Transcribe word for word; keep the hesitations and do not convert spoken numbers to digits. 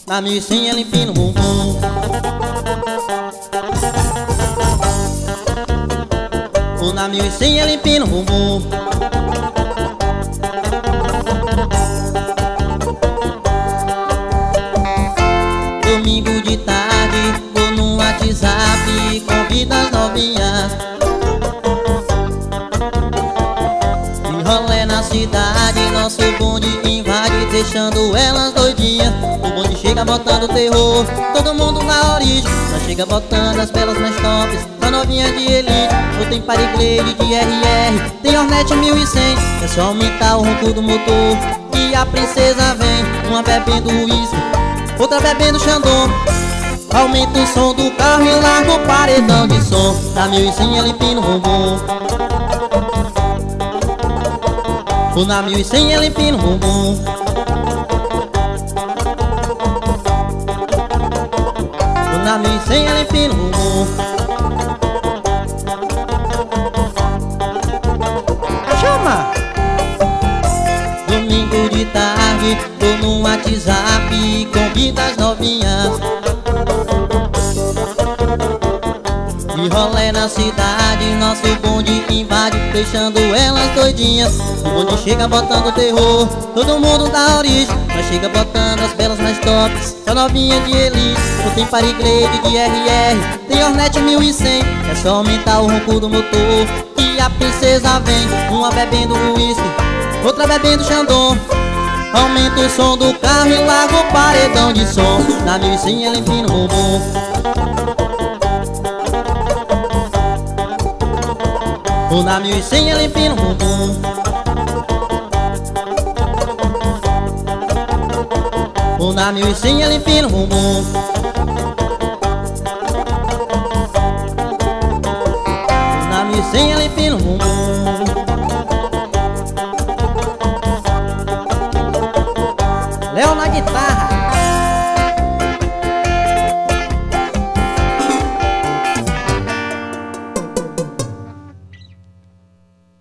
Na mil e cem ela empina o bumbum. O na mil e cem ela empina o bumbum. Domingo de tarde, vou no WhatsApp, convida as novinhas. De rolê na cidade, nosso bonde invade, deixando elas doidinhas. O bonde chega botando terror, todo mundo na origem. Só chega botando as belas mais tops, só novinha de elite. Ou tem Pariglade de R R, tem Hornet mil e cem. É só aumentar o ronco do motor e a princesa vem. Uma bebendo uísque, outra bebendo Xandão. Aumenta o som do carro e larga o paredão de som. Na mil e cem ela empina o bumbum. O na mil e cem ela empina o bumbum. O na mil e cem ela empina o bumbum. Chama! Domingo de tarde, tô no WhatsApp, convida as novinhas. De rolê na cidade, nosso bonde invade, deixando elas doidinhas. O bonde chega botando terror, todo mundo da origem. Mas chega botando as belas mais tops, só novinha de elite. Ou tem Pariglade de R R, tem Hornet mil e cem. É só aumentar o ronco do motor e a princesa vem. Uma bebendo uísque, outra bebendo Xandão. Aumenta o som do carro e larga o paredão de som. Na mil e cem ela empina o bumbum. O na mil e cem ela empina o bumbum. O na mil e cem ela empina o bumbum. O na mil e cem ela empina o bumbum. Léo na guitarra.